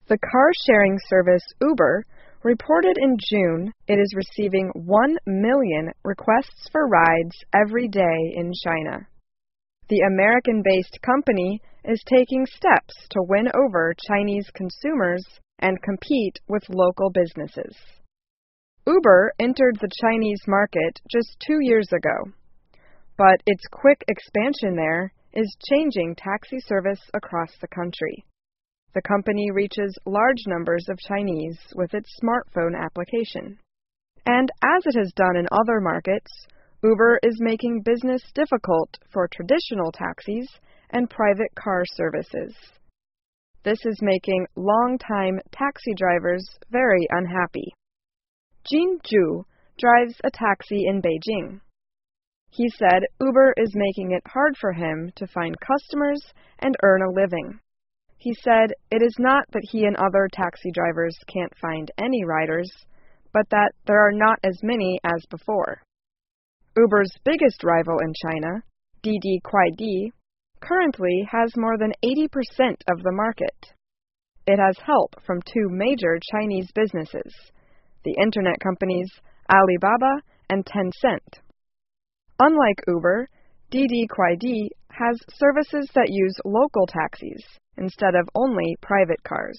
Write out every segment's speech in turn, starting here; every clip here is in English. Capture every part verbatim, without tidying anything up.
The car-sharing service Uber reported in June it is receiving one million requests for rides every day in China. The American-based company is taking steps to win over Chinese consumers and compete with local businesses. Uber entered the Chinese market just two years ago, but its quick expansion there is changing taxi service across the country. The company reaches large numbers of Chinese with its smartphone application. And as it has done in other markets, Uber is making business difficult for traditional taxis and private car services. This is making long-time taxi drivers very unhappy. Jin Zhu drives a taxi in Beijing. He said Uber is making it hard for him to find customers and earn a living. He said it is not that he and other taxi drivers can't find any riders, but that there are not as many as before. Uber's biggest rival in China, Didi Kuaidi, currently has more than eighty percent of the market. It has help from two major Chinese businesses, the internet companies Alibaba and Tencent. Unlike Uber, Didi Kuaidi has services that use local taxis instead of only private cars.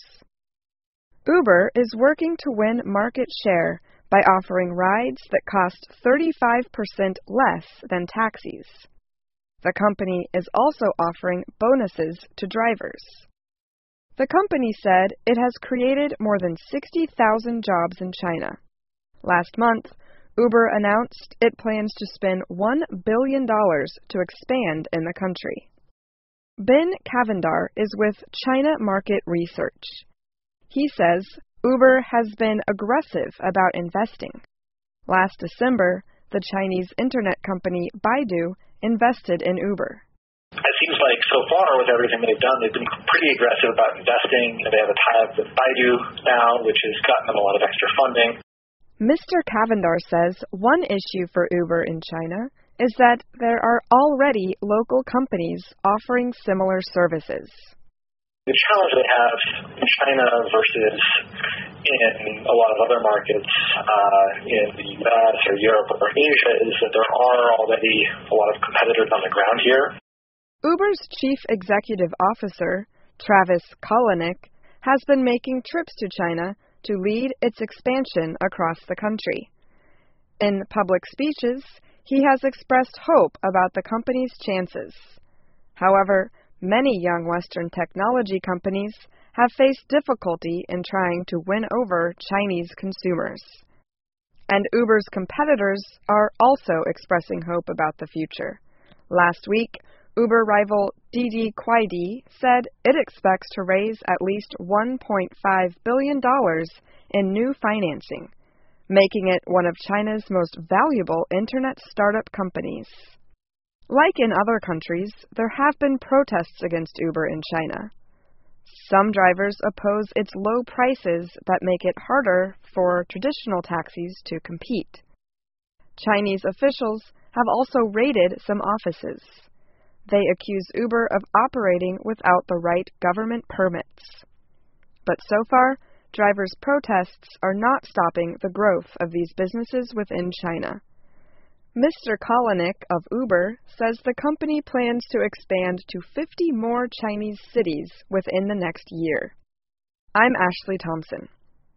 Uber is working to win market share by offering rides that cost thirty-five percent less than taxis. The company is also offering bonuses to drivers. The company said it has created more than sixty thousand jobs in China. Last month, Uber announced it plans to spend one billion dollars to expand in the country. Ben Cavendar is with China Market Research. He says Uber has been aggressive about investing. Last December, the Chinese internet company Baidu invested in Uber. It seems like so far with everything they've done, they've been pretty aggressive about investing. They have a tie-up with Baidu now, which has gotten them a lot of extra funding. Mister Cavendar says one issue for Uber in China is that there are already local companies offering similar services. The challenge they have in China versus in a lot of other markets uh, in the U S or Europe or Asia is that there are already a lot of competitors on the ground here. Uber's chief executive officer, Travis Kalanick, has been making trips to China to lead its expansion across the country. In public speeches, he has expressed hope about the company's chances. However, many young Western technology companies have faced difficulty in trying to win over Chinese consumers. And Uber's competitors are also expressing hope about the future. Last week, Uber rival Didi Kuaidi said it expects to raise at least one point five billion dollars in new financing, making it one of China's most valuable internet startup companies. Like in other countries, there have been protests against Uber in China. Some drivers oppose its low prices that make it harder for traditional taxis to compete. Chinese officials have also raided some offices. They accuse Uber of operating without the right government permits. But so far, drivers' protests are not stopping the growth of these businesses within China. Mister Kalanick of Uber says the company plans to expand to fifty more Chinese cities within the next year. I'm Ashley Thompson.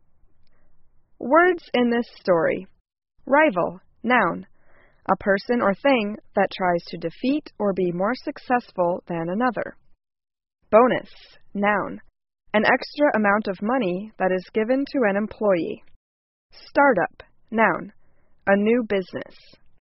Words in this story. Rival, noun. A person or thing that tries to defeat or be more successful than another. Bonus, noun. An extra amount of money that is given to an employee. Startup, noun. A new business.